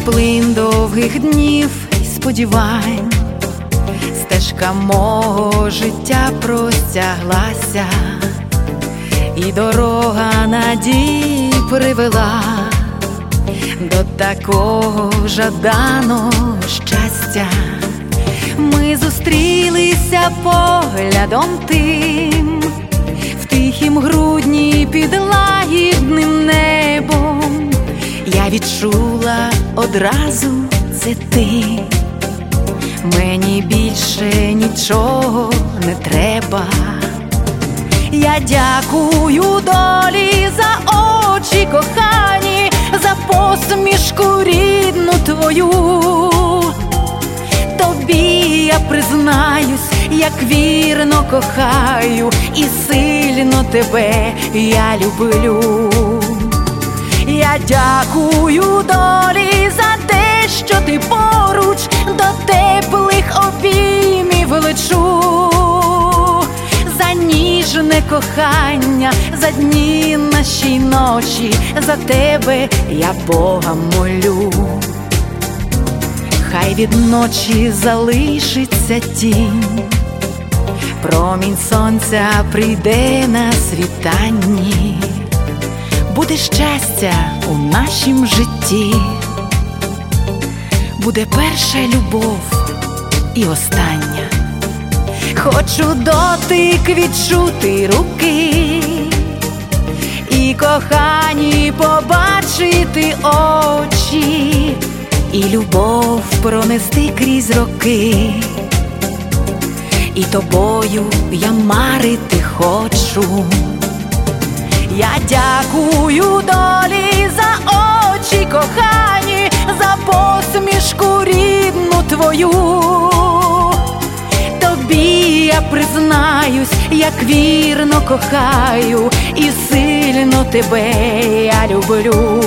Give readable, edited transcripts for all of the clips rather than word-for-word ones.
плин довгих днів і сподівань, стежка мого життя простяглася, і дорога надій привела до такого жаданого щастя. Ми зустрілися поглядом тим, в тихім грудні під лагідним небом. Я відчула одразу — це ти. Мені більше нічого не треба. Я дякую долі за очі кохані, за посмішку рідну твою. Тобі я признаюсь, як вірно кохаю, і сильно тебе я люблю. Я дякую долі за те, що ти поруч, до теплих обіймів лечу. За ніжне кохання, за дні наші й ночі, за тебе я Бога молю. Хай від ночі залишиться тінь, промінь сонця прийде на світанні. Буде щастя у нашім житті, буде перша любов і остання. Хочу дотик відчути руки, і кохані побачити очі, і любов пронести крізь роки. І тобою я марити хочу. Я дякую долі за очі кохані, за посмішку рідну твою. Тобі я признаюсь, як вірно кохаю, і сильно тебе я люблю.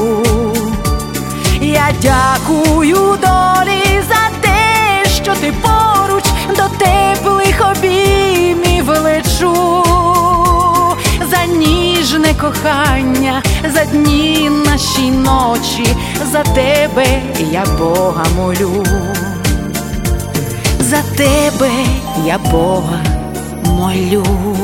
Я дякую долі за те, що ти поруч, до теплих обіймів лечу. За ніжне кохання, за дні наші й ночі, за тебе я Бога молю. За тебе я Бога молю.